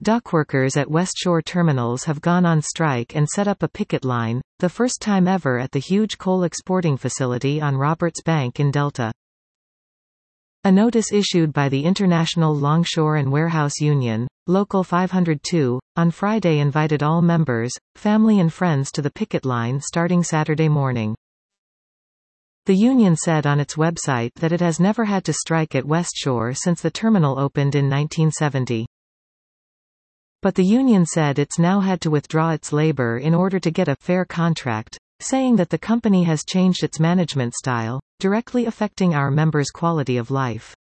Dockworkers at Westshore terminals have gone on strike and set up a picket line, the first time ever at the huge coal exporting facility on Roberts Bank in Delta. A notice issued by the International Longshore and Warehouse Union, Local 502, on Friday invited all members, family and friends to the picket line starting Saturday morning. The union said on its website that it has never had to strike at Westshore since the terminal opened in 1970. But the union said it's now had to withdraw its labor in order to get a fair contract, saying that the company has changed its management style, directly affecting our members' quality of life.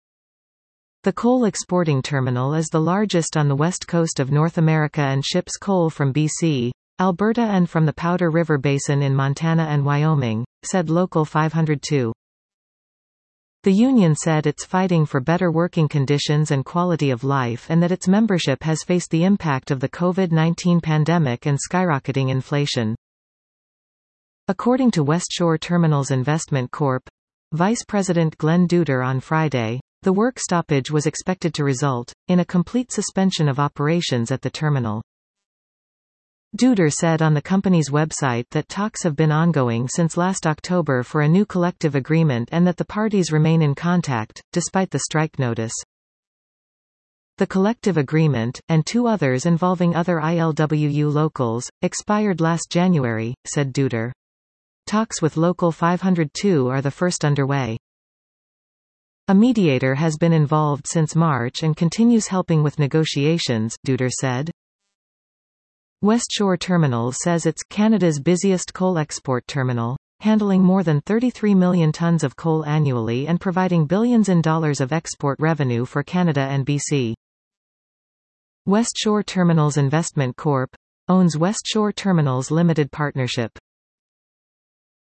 The coal exporting terminal is the largest on the west coast of North America and ships coal from BC, Alberta and from the Powder River Basin in Montana and Wyoming, said Local 502. The union said it's fighting for better working conditions and quality of life and that its membership has faced the impact of the COVID-19 pandemic and skyrocketing inflation. According to Westshore Terminals Investment Corp. Vice President Glenn Duder on Friday, the work stoppage was expected to result in a complete suspension of operations at the terminal. Duder said on the company's website that talks have been ongoing since last October for a new collective agreement and that the parties remain in contact, despite the strike notice. The collective agreement, and two others involving other ILWU locals, expired last January, said Duder. Talks with Local 502 are the first underway. A mediator has been involved since March and continues helping with negotiations, Duder said. Westshore Terminals says it's Canada's busiest coal export terminal, handling more than 33 million tons of coal annually and providing billions in dollars of export revenue for Canada and BC. Westshore Terminals Investment Corp. owns Westshore Terminals Limited Partnership.